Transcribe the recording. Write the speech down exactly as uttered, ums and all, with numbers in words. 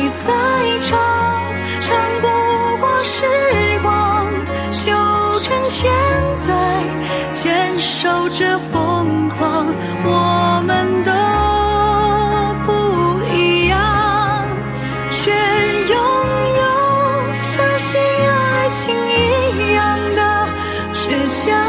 许再长，长不过时光，就趁现在坚守着疯狂，我们都不一样，却拥有像信爱情一样的倔强。